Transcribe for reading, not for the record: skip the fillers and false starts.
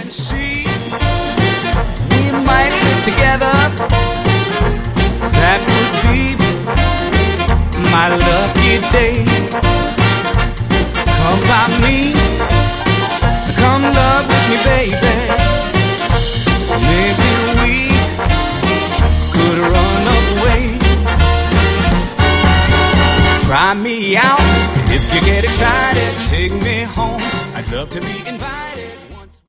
and see. We might fit together. That would be my lucky day. Come by me, come love with me, baby. Maybe we could run away. Try me out if you get excited. Take me home, I'd love to be invited.